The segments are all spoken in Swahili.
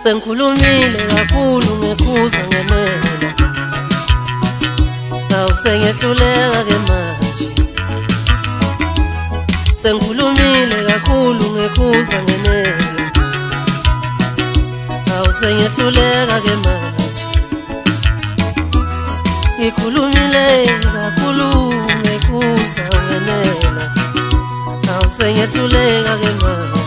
Sengikhulumile kakhulu ngekhuza ngenela, awusengehluleka ke manje. Sengikhulumile kakhulu ngekhuza ngenela, awusengehluleka ke manje. Ngikhulumile kakhulu ngekhuza ngenela, awusengehluleka ke manje.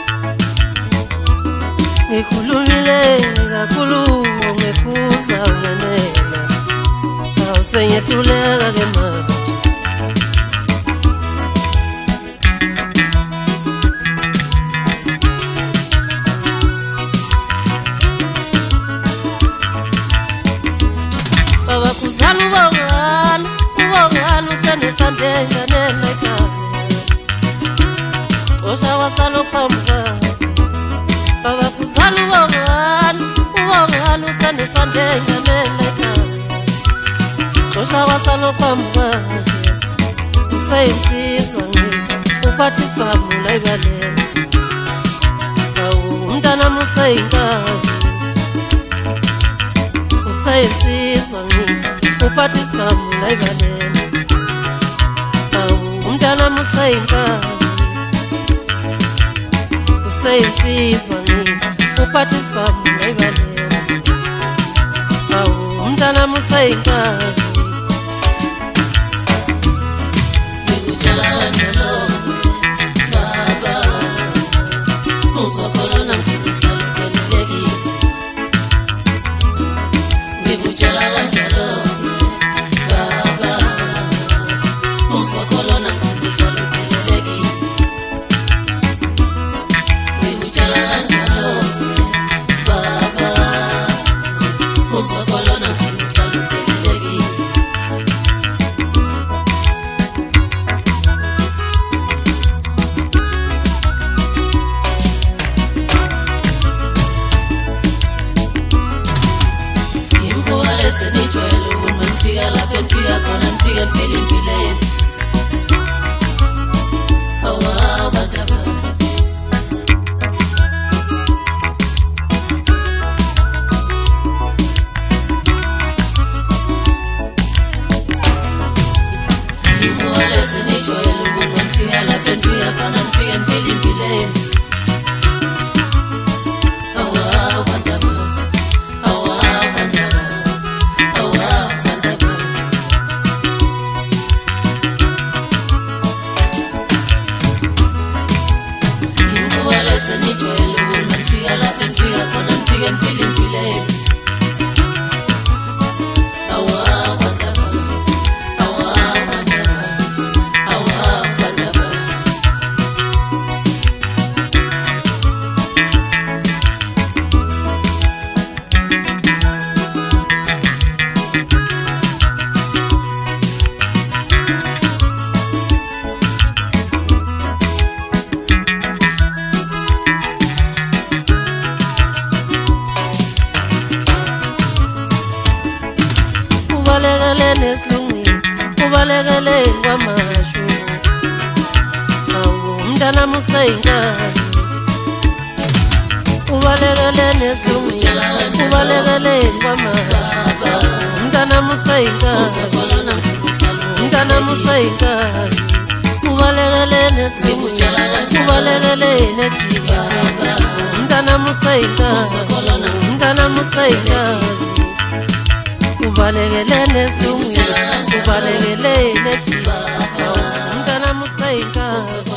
Ngikhulumile kakhulu ngekhuza ngenela, awusengehluleka ke manje. Baba kuzala ubongani usenesandleni ngenela ekhaya, xosha wasala phambi. Baba kuzala ubongani usenesandleni ngenela ekhaya, xosha wasala phambi. Useyinsizwa ngithi uphatha isibhamu la ibaleni, awu umntanami useyinkani. Useyinsizwa ngithi uphatha isibhamu la ibaleni, awu umntanami useyinkani. Useyinsizwa ngithi uphatha isibhamu la ibaleni, awu umntanami useyinkani. Ngikutshela kanjalo baba, uzokholona mfuna uhlala uphelelekile. Ngikutshela kanjalo baba, uzokholona mfuna uhlala uphelelekile. Ngikutshela kanjalo baba, uzokholona mfuna uhlala uphelelekile. Senijwayele uma nifika lapha nifika khona nifika niphila impilo yenu. Awa bandaba ngikhuwele senijwayele uma nifika lapha nifika khona nifika niphila impilo yenu. Awa bandaba senijwayele uma nifika lapha nifika khona nifika niphila impilo yenu. Awa bandaba ubalekele kwamashu, awu umntanami useyinkani. Ubalekele nesilungile, ubalekele kwamashu, umntanami useyinkani. Umntanami useyinkani. Ubalekele nesilungile, ubalekele nejika, umntanami useyinkani. Umntanami useyinkani. Ubalekele nesilungile, ubalekele nejika, umntanami useyinkani.